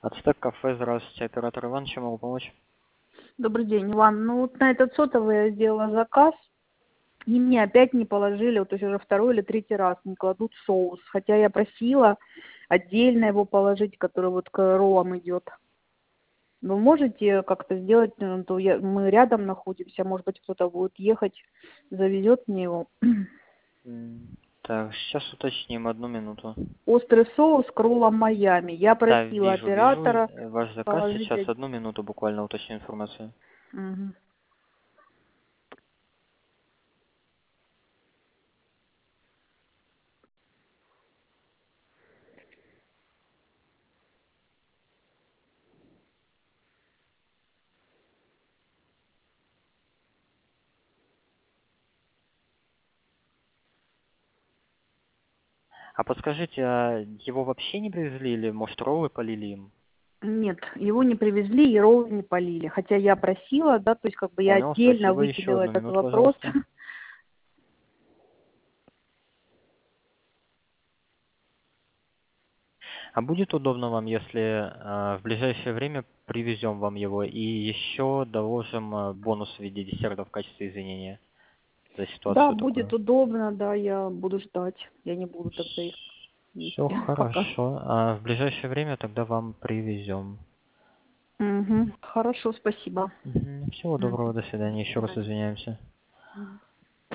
Ацтек кафе, здравствуйте, оператор Иван, чем могу помочь? Добрый день, Иван. Ну вот на этот сотовый я сделала заказ, и мне опять не положили, вот то есть уже второй или третий раз не кладут соус. Хотя я просила отдельно его положить, который вот к роллам идет. Вы можете как-то сделать, то мы рядом находимся, может быть кто-то будет ехать, завезет мне его. Так, сейчас уточним, одну минуту. Острый соус к роллам Майами. Я Да, просила вижу оператора ваш заказ, положить. сейчас одну минуту буквально уточню информацию. Мгм. А подскажите, а его вообще не привезли или, может, роллы полили им? Нет, его не привезли и роллы не полили. Хотя я просила, да, то есть как бы я Понял, отдельно спасибо, еще выделила одну этот минуту, вопрос. пожалуйста. А будет удобно вам, если в ближайшее время привезем вам его и еще доложим бонус в виде десерта в качестве извинения за Да, ситуацию будет такую? удобно, да, я буду ждать. Я не буду тогда их Все есть пока. хорошо. А в ближайшее время тогда вам привезем. Угу. Хорошо, спасибо. Всего Мгм. доброго, до До свидания. Еще раз свидания. извиняемся. Мгм.